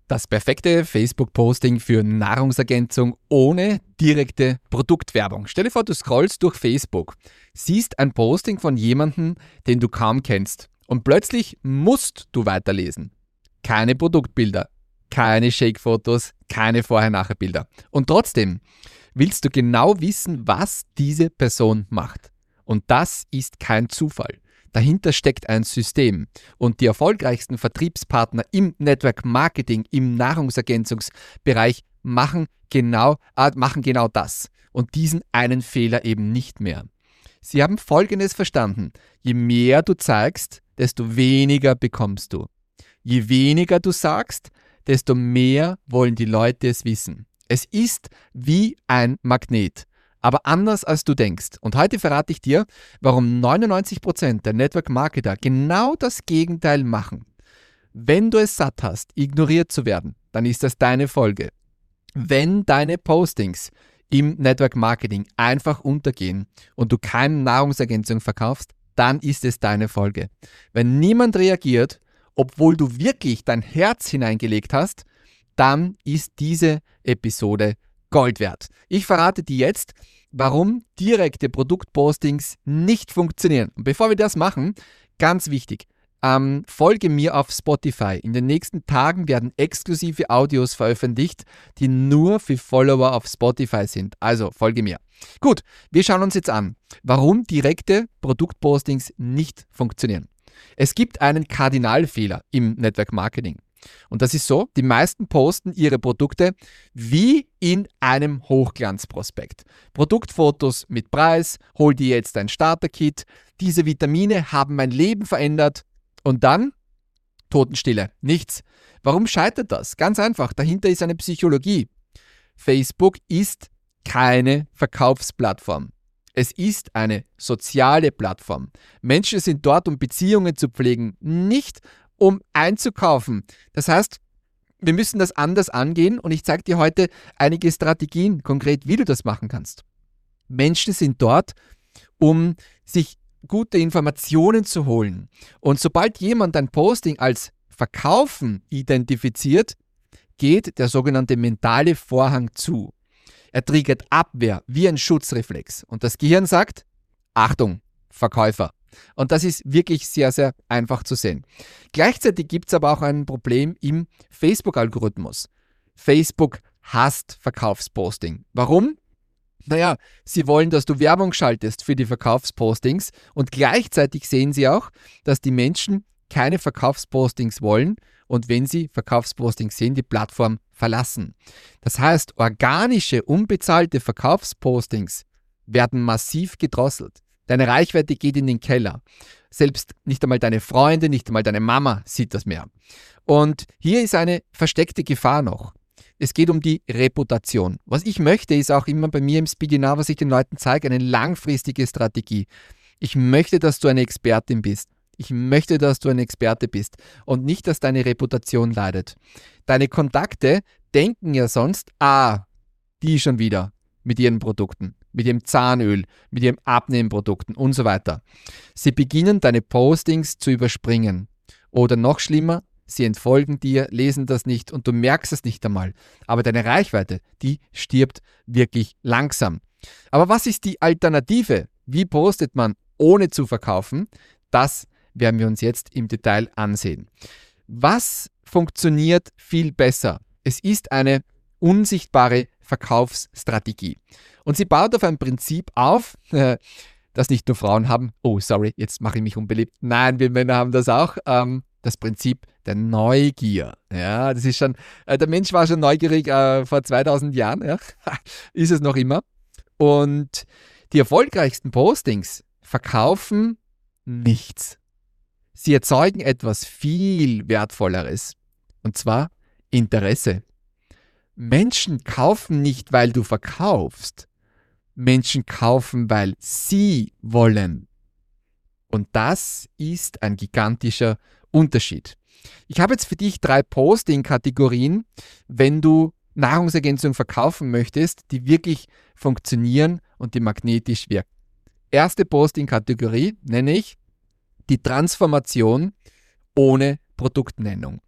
Das perfekte Facebook-Posting für Nahrungsergänzung ohne direkte Produktwerbung. Stell dir vor, du scrollst durch Facebook, siehst ein Posting von jemandem, den du kaum kennst und plötzlich musst du weiterlesen. Keine Produktbilder, keine Shake-Fotos, keine Vorher-Nachher-Bilder. Und trotzdem willst du genau wissen, was diese Person macht. Und das ist kein Zufall. Dahinter steckt ein System und die erfolgreichsten Vertriebspartner im Network Marketing, im Nahrungsergänzungsbereich machen genau das und diesen einen Fehler eben nicht mehr. Sie haben Folgendes verstanden: Je mehr du zeigst, desto weniger bekommst du. Je weniger du sagst, desto mehr wollen die Leute es wissen. Es ist wie ein Magnet. Aber anders als du denkst. Und heute verrate ich dir, warum 99% der Network-Marketer genau das Gegenteil machen. Wenn du es satt hast, ignoriert zu werden, dann ist das deine Folge. Wenn deine Postings im Network-Marketing einfach untergehen und du keine Nahrungsergänzung verkaufst, dann ist es deine Folge. Wenn niemand reagiert, obwohl du wirklich dein Herz hineingelegt hast, dann ist diese Episode Gold wert. Ich verrate dir jetzt, warum direkte Produktpostings nicht funktionieren. Und bevor wir das machen, ganz wichtig, folge mir auf Spotify. In den nächsten Tagen werden exklusive Audios veröffentlicht, die nur für Follower auf Spotify sind. Also folge mir. Gut, wir schauen uns jetzt an, warum direkte Produktpostings nicht funktionieren. Es gibt einen Kardinalfehler im Network Marketing. Und das ist so, die meisten posten ihre Produkte wie in einem Hochglanzprospekt. Produktfotos mit Preis, hol dir jetzt ein Starter-Kit, diese Vitamine haben mein Leben verändert und dann Totenstille, nichts. Warum scheitert das? Ganz einfach, dahinter ist eine Psychologie. Facebook ist keine Verkaufsplattform. Es ist eine soziale Plattform. Menschen sind dort, um Beziehungen zu pflegen, nicht um einzukaufen. Das heißt, wir müssen das anders angehen und ich zeige dir heute einige Strategien, konkret, wie du das machen kannst. Menschen sind dort, um sich gute Informationen zu holen. Und sobald jemand ein Posting als Verkaufen identifiziert, geht der sogenannte mentale Vorhang zu. Er triggert Abwehr wie ein Schutzreflex. Und das Gehirn sagt, Achtung, Verkäufer. Und das ist wirklich sehr, sehr einfach zu sehen. Gleichzeitig gibt es aber auch ein Problem im Facebook-Algorithmus. Facebook hasst Verkaufsposting. Warum? Naja, sie wollen, dass du Werbung schaltest für die Verkaufspostings und gleichzeitig sehen sie auch, dass die Menschen keine Verkaufspostings wollen und wenn sie Verkaufspostings sehen, die Plattform verlassen. Das heißt, organische, unbezahlte Verkaufspostings werden massiv gedrosselt. Deine Reichweite geht in den Keller. Selbst nicht einmal deine Freunde, nicht einmal deine Mama sieht das mehr. Und hier ist eine versteckte Gefahr noch. Es geht um die Reputation. Was ich möchte, ist auch immer bei mir im Speedinar, was ich den Leuten zeige, eine langfristige Strategie. Ich möchte, dass du eine Expertin bist. Ich möchte, dass du ein Experte bist und nicht, dass deine Reputation leidet. Deine Kontakte denken ja sonst, die schon wieder mit ihren Produkten, mit ihrem Zahnöl, mit ihren Abnehmprodukten und so weiter. Sie beginnen, deine Postings zu überspringen. Oder noch schlimmer, sie entfolgen dir, lesen das nicht und du merkst es nicht einmal. Aber deine Reichweite, die stirbt wirklich langsam. Aber was ist die Alternative? Wie postet man, ohne zu verkaufen? Das werden wir uns jetzt im Detail ansehen. Was funktioniert viel besser? Es ist eine unsichtbare Verkaufsstrategie. Und sie baut auf ein Prinzip auf, das nicht nur Frauen haben. Oh, sorry, jetzt mache ich mich unbeliebt. Nein, wir Männer haben das auch. Das Prinzip der Neugier. Ja, das ist schon, der Mensch war schon neugierig vor 2000 Jahren. Ja, ist es noch immer. Und die erfolgreichsten Postings verkaufen nichts. Sie erzeugen etwas viel Wertvolleres. Und zwar Interesse. Menschen kaufen nicht, weil du verkaufst. Menschen kaufen, weil sie wollen. Und das ist ein gigantischer Unterschied. Ich habe jetzt für dich 3 Posting-Kategorien, wenn du Nahrungsergänzung verkaufen möchtest, die wirklich funktionieren und die magnetisch wirken. Erste Posting-Kategorie nenne ich die Transformation ohne Produktnennung.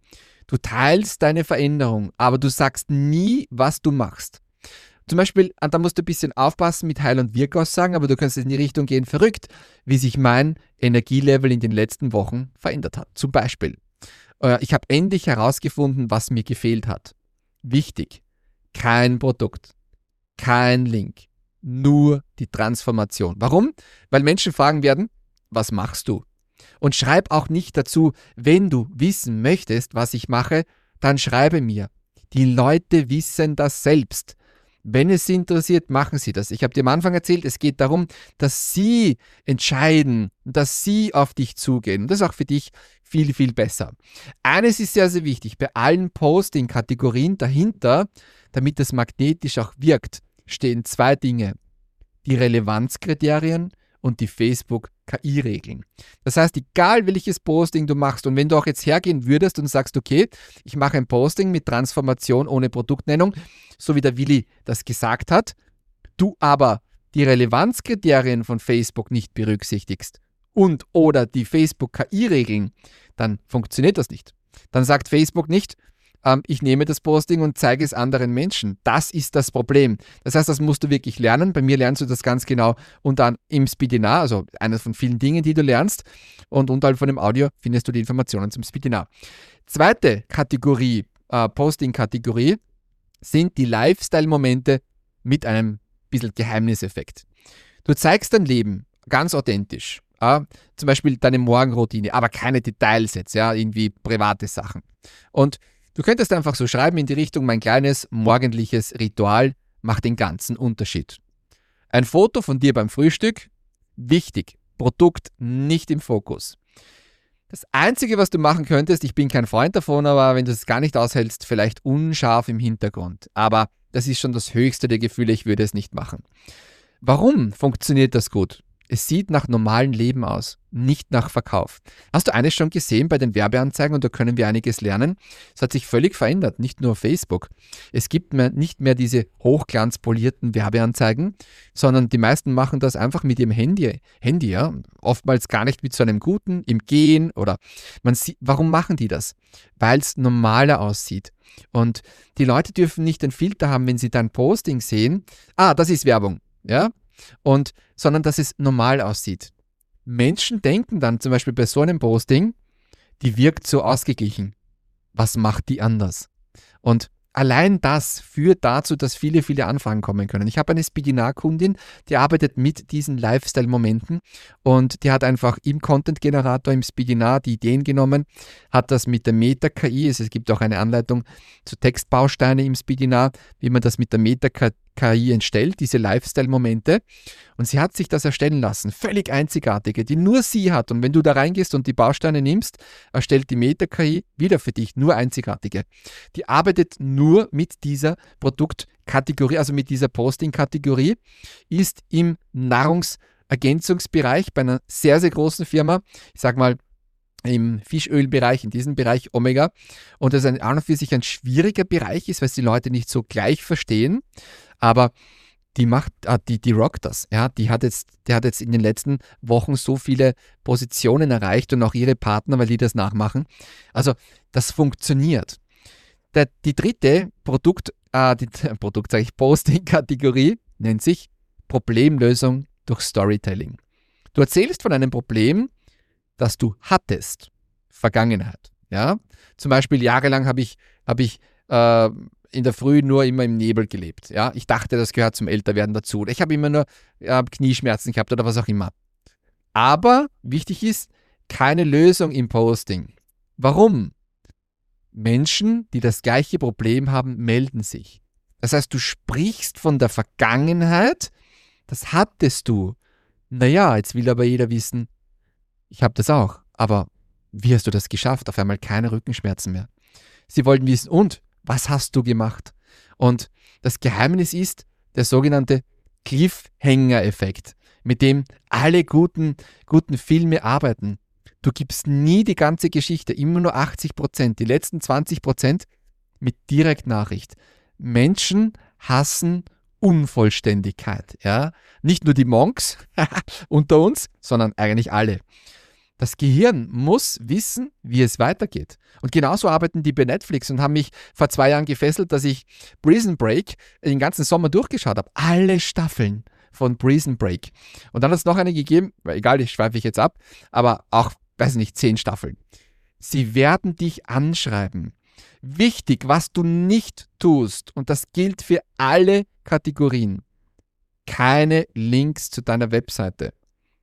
Du teilst deine Veränderung, aber du sagst nie, was du machst. Zum Beispiel, da musst du ein bisschen aufpassen mit Heil- und Wirkaussagen, aber du kannst in die Richtung gehen, verrückt, wie sich mein Energielevel in den letzten Wochen verändert hat. Zum Beispiel, ich habe endlich herausgefunden, was mir gefehlt hat. Wichtig, kein Produkt, kein Link, nur die Transformation. Warum? Weil Menschen fragen werden, was machst du? Und schreib auch nicht dazu, wenn du wissen möchtest, was ich mache, dann schreibe mir. Die Leute wissen das selbst. Wenn es sie interessiert, machen sie das. Ich habe dir am Anfang erzählt, es geht darum, dass sie entscheiden, dass sie auf dich zugehen. Und das ist auch für dich viel, viel besser. Eines ist sehr, sehr wichtig. Bei allen Posting-Kategorien dahinter, damit das magnetisch auch wirkt, stehen 2 Dinge. Die Relevanzkriterien und die Facebook-KI-Regeln. Das heißt, egal welches Posting du machst und wenn du auch jetzt hergehen würdest und sagst, okay, ich mache ein Posting mit Transformation ohne Produktnennung, so wie der Willi das gesagt hat, du aber die Relevanzkriterien von Facebook nicht berücksichtigst und oder die Facebook-KI-Regeln, dann funktioniert das nicht. Dann sagt Facebook nicht, ich nehme das Posting und zeige es anderen Menschen. Das ist das Problem. Das heißt, das musst du wirklich lernen. Bei mir lernst du das ganz genau und dann im Speedinar, also eines von vielen Dingen, die du lernst. Und unterhalb von dem Audio findest du die Informationen zum Speedinar. Zweite Kategorie, Posting-Kategorie, sind die Lifestyle-Momente mit einem bisschen Geheimniseffekt. Du zeigst dein Leben ganz authentisch. Zum Beispiel deine Morgenroutine, aber keine Details jetzt, irgendwie private Sachen. Und du könntest einfach so schreiben in die Richtung, mein kleines morgendliches Ritual macht den ganzen Unterschied. Ein Foto von dir beim Frühstück, wichtig, Produkt nicht im Fokus. Das Einzige, was du machen könntest, ich bin kein Freund davon, aber wenn du es gar nicht aushältst, vielleicht unscharf im Hintergrund. Aber das ist schon das höchste der Gefühle, ich würde es nicht machen. Warum funktioniert das gut? Es sieht nach normalem Leben aus, nicht nach Verkauf. Hast du eines schon gesehen bei den Werbeanzeigen und da können wir einiges lernen? Es hat sich völlig verändert, nicht nur auf Facebook. Es gibt nicht mehr diese hochglanzpolierten Werbeanzeigen, sondern die meisten machen das einfach mit ihrem Handy, ja? Oftmals gar nicht mit so einem guten, im Gehen oder man sieht, warum machen die das? Weil es normaler aussieht. Und die Leute dürfen nicht den Filter haben, wenn sie dein Posting sehen, das ist Werbung, ja? Sondern dass es normal aussieht. Menschen denken dann zum Beispiel bei so einem Posting, die wirkt so ausgeglichen. Was macht die anders? Und allein das führt dazu, dass viele, viele Anfragen kommen können. Ich habe eine Speedinar-Kundin, die arbeitet mit diesen Lifestyle-Momenten und die hat einfach im Content-Generator, im Speedinar die Ideen genommen, hat das mit der Meta-KI, es gibt auch eine Anleitung zu Textbausteine im Speedinar, wie man das mit der Meta-KI entstellt, diese Lifestyle-Momente. Und sie hat sich das erstellen lassen, völlig einzigartige, die nur sie hat. Und wenn du da reingehst und die Bausteine nimmst, erstellt die Meta-KI wieder für dich nur einzigartige. Die arbeitet nur mit dieser Produktkategorie, also mit dieser Posting-Kategorie, ist im Nahrungsergänzungsbereich bei einer sehr, sehr großen Firma, ich sag mal im Fischölbereich, in diesem Bereich Omega, und das an und für sich ein schwieriger Bereich ist, weil es die Leute nicht so gleich verstehen, aber die rockt das. Ja? Die hat jetzt in den letzten Wochen so viele Positionen erreicht und auch ihre Partner, weil die das nachmachen. Also das funktioniert. Die dritte Posting-Kategorie nennt sich Problemlösung durch Storytelling. Du erzählst von einem Problem, das du hattest, Vergangenheit. Ja? Zum Beispiel jahrelang habe ich in der Früh nur immer im Nebel gelebt. Ja? Ich dachte, das gehört zum Älterwerden dazu. Ich habe immer nur Knieschmerzen gehabt oder was auch immer. Aber wichtig ist, keine Lösung im Posting. Warum? Menschen, die das gleiche Problem haben, melden sich. Das heißt, du sprichst von der Vergangenheit, das hattest du. Naja, jetzt will aber jeder wissen, ich habe das auch, aber wie hast du das geschafft? Auf einmal keine Rückenschmerzen mehr. Sie wollten wissen, und was hast du gemacht? Und das Geheimnis ist der sogenannte Cliffhanger-Effekt, mit dem alle guten Filme arbeiten. Du gibst nie die ganze Geschichte, immer nur 80%, die letzten 20% mit Direktnachricht. Menschen hassen Unvollständigkeit. Ja? Nicht nur die Monks unter uns, sondern eigentlich alle. Das Gehirn muss wissen, wie es weitergeht. Und genauso arbeiten die bei Netflix und haben mich vor 2 Jahren gefesselt, dass ich Prison Break den ganzen Sommer durchgeschaut habe. Alle Staffeln von Prison Break. Und dann hat es noch eine gegeben, egal, ich schweife jetzt ab, aber auch, weiß nicht, 10 Staffeln. Sie werden dich anschreiben. Wichtig, was du nicht tust, und das gilt für alle Kategorien. Keine Links zu deiner Webseite.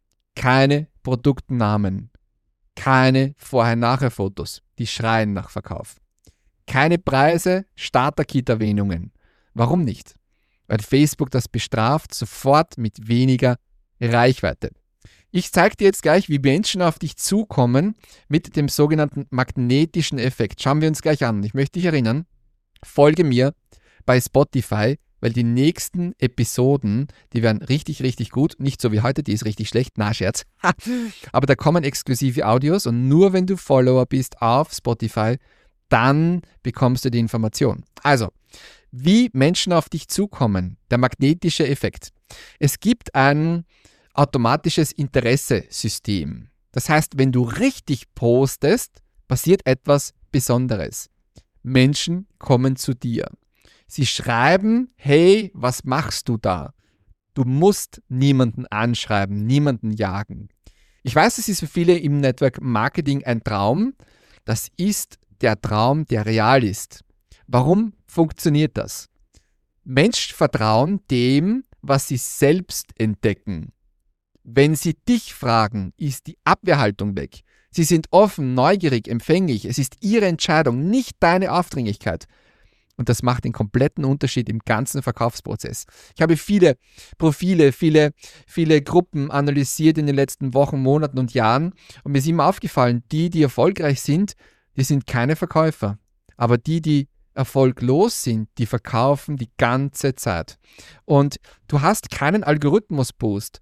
Keine Produktnamen. Keine Vorher-Nachher-Fotos, die schreien nach Verkauf. Keine Preise, Starter-Kit-Erwähnungen. Warum nicht? Weil Facebook das bestraft, sofort mit weniger Reichweite. Ich zeige dir jetzt gleich, wie Menschen auf dich zukommen mit dem sogenannten magnetischen Effekt. Schauen wir uns gleich an. Ich möchte dich erinnern, folge mir bei Spotify, weil die nächsten Episoden, die werden richtig, richtig gut. Nicht so wie heute, die ist richtig schlecht. Na, Scherz. Aber da kommen exklusive Audios und nur wenn du Follower bist auf Spotify, dann bekommst du die Information. Also, wie Menschen auf dich zukommen, der magnetische Effekt. Es gibt ein automatisches Interessesystem. Das heißt, wenn du richtig postest, passiert etwas Besonderes. Menschen kommen zu dir. Sie schreiben, hey, was machst du da? Du musst niemanden anschreiben, niemanden jagen. Ich weiß, es ist für viele im Network Marketing ein Traum. Das ist der Traum, der real ist. Warum funktioniert das? Menschen vertrauen dem, was sie selbst entdecken. Wenn sie dich fragen, ist die Abwehrhaltung weg. Sie sind offen, neugierig, empfänglich. Es ist ihre Entscheidung, nicht deine Aufdringlichkeit. Und das macht den kompletten Unterschied im ganzen Verkaufsprozess. Ich habe viele Profile, viele Gruppen analysiert in den letzten Wochen, Monaten und Jahren. Und mir ist immer aufgefallen, die erfolgreich sind, die sind keine Verkäufer. Aber die erfolglos sind, die verkaufen die ganze Zeit. Und du hast keinen Algorithmus-Boost.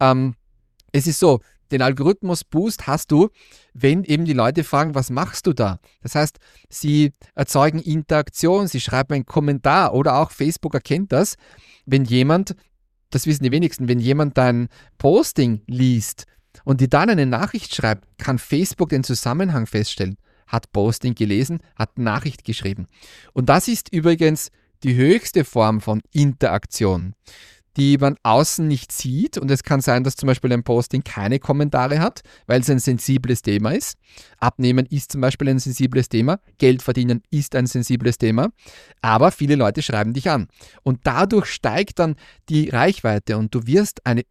Es ist so, den Algorithmus-Boost hast du, wenn eben die Leute fragen, was machst du da? Das heißt, sie erzeugen Interaktion, sie schreiben einen Kommentar oder auch Facebook erkennt das, wenn jemand, das wissen die wenigsten, wenn jemand dein Posting liest und dir dann eine Nachricht schreibt, kann Facebook den Zusammenhang feststellen. Hat Posting gelesen, hat Nachricht geschrieben. Und das ist übrigens die höchste Form von Interaktion, die man außen nicht sieht. Und es kann sein, dass zum Beispiel ein Posting keine Kommentare hat, weil es ein sensibles Thema ist. Abnehmen ist zum Beispiel ein sensibles Thema. Geld verdienen ist ein sensibles Thema. Aber viele Leute schreiben dich an. Und dadurch steigt dann die Reichweite und du wirst eine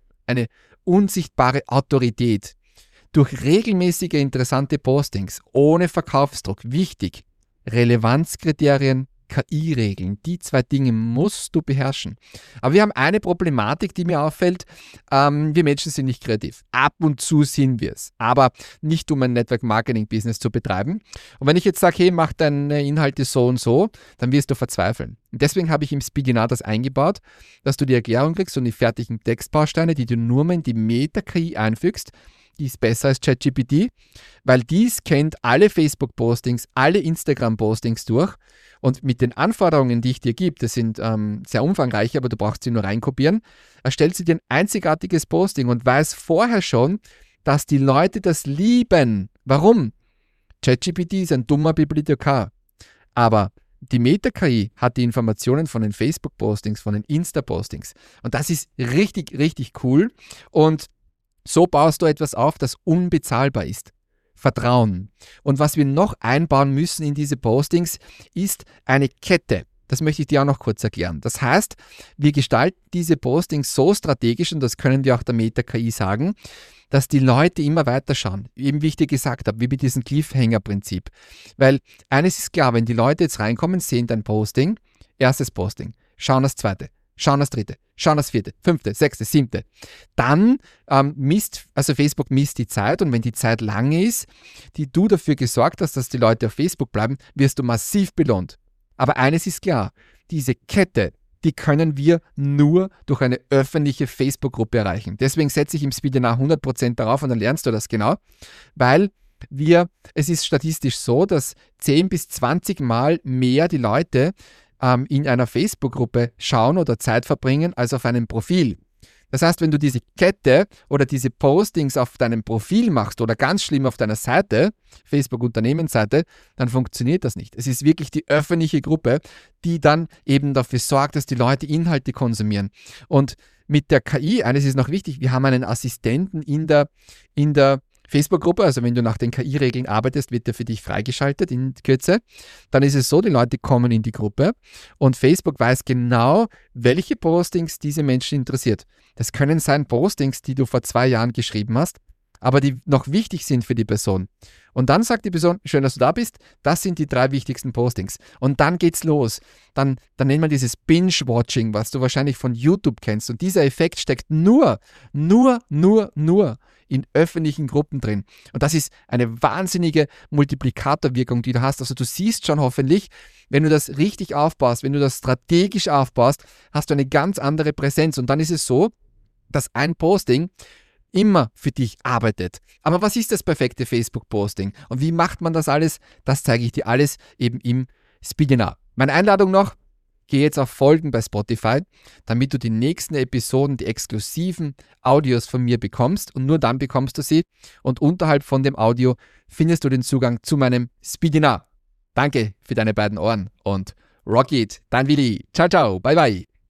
unsichtbare Autorität. Durch regelmäßige interessante Postings, ohne Verkaufsdruck, wichtig, Relevanzkriterien, KI-Regeln, die 2 Dinge musst du beherrschen. Aber wir haben eine Problematik, die mir auffällt, wir Menschen sind nicht kreativ. Ab und zu sind wir es, aber nicht um ein Network-Marketing-Business zu betreiben. Und wenn ich jetzt sage, hey, mach deine Inhalte so und so, dann wirst du verzweifeln. Und deswegen habe ich im Spiginator das eingebaut, dass du die Erklärung kriegst und die fertigen Textbausteine, die du nur mal in die Meta-KI einfügst. Die ist besser als ChatGPT, weil die scannt alle Facebook-Postings, alle Instagram-Postings durch und mit den Anforderungen, die ich dir gebe, das sind sehr umfangreich, aber du brauchst sie nur reinkopieren, erstellt sie dir ein einzigartiges Posting und weiß vorher schon, dass die Leute das lieben. Warum? ChatGPT ist ein dummer Bibliothekar, aber die Meta-KI hat die Informationen von den Facebook-Postings, von den Insta-Postings und das ist richtig, richtig cool und so baust du etwas auf, das unbezahlbar ist. Vertrauen. Und was wir noch einbauen müssen in diese Postings, ist eine Kette. Das möchte ich dir auch noch kurz erklären. Das heißt, wir gestalten diese Postings so strategisch, und das können wir auch der Meta-KI sagen, dass die Leute immer weiterschauen. Eben wie ich dir gesagt habe, wie mit diesem Cliffhanger-Prinzip. Weil eines ist klar, wenn die Leute jetzt reinkommen, sehen dein Posting, erstes Posting, schauen das zweite, schauen das dritte, schauen das vierte, fünfte, sechste, siebte. Dann Facebook misst die Zeit und wenn die Zeit lange ist, die du dafür gesorgt hast, dass die Leute auf Facebook bleiben, wirst du massiv belohnt. Aber eines ist klar, diese Kette, die können wir nur durch eine öffentliche Facebook-Gruppe erreichen. Deswegen setze ich im Spiginator 100% darauf und dann lernst du das genau, weil es ist statistisch so, dass 10 bis 20 Mal mehr die Leute in einer Facebook-Gruppe schauen oder Zeit verbringen als auf einem Profil. Das heißt, wenn du diese Kette oder diese Postings auf deinem Profil machst oder ganz schlimm auf deiner Seite, Facebook-Unternehmensseite, dann funktioniert das nicht. Es ist wirklich die öffentliche Gruppe, die dann eben dafür sorgt, dass die Leute Inhalte konsumieren. Und mit der KI, eines ist noch wichtig, wir haben einen Assistenten in der Facebook-Gruppe, also wenn du nach den KI-Regeln arbeitest, wird der für dich freigeschaltet in Kürze. Dann ist es so, die Leute kommen in die Gruppe und Facebook weiß genau, welche Postings diese Menschen interessiert. Das können sein Postings, die du vor 2 Jahren geschrieben hast, aber die noch wichtig sind für die Person. Und dann sagt die Person, schön, dass du da bist, das sind die 3 wichtigsten Postings. Und dann geht's los. Dann nennt man dieses Binge-Watching, was du wahrscheinlich von YouTube kennst. Und dieser Effekt steckt nur in öffentlichen Gruppen drin. Und das ist eine wahnsinnige Multiplikatorwirkung, die du hast. Also du siehst schon hoffentlich, wenn du das richtig aufbaust, wenn du das strategisch aufbaust, hast du eine ganz andere Präsenz. Und dann ist es so, dass ein Posting immer für dich arbeitet. Aber was ist das perfekte Facebook-Posting? Und wie macht man das alles? Das zeige ich dir alles eben im Speedinar. Meine Einladung noch, geh jetzt auf Folgen bei Spotify, damit du die nächsten Episoden, die exklusiven Audios von mir bekommst und nur dann bekommst du sie und unterhalb von dem Audio findest du den Zugang zu meinem Speedinar. Danke für deine beiden Ohren und rock it, dein Willi. Ciao, ciao, bye, bye.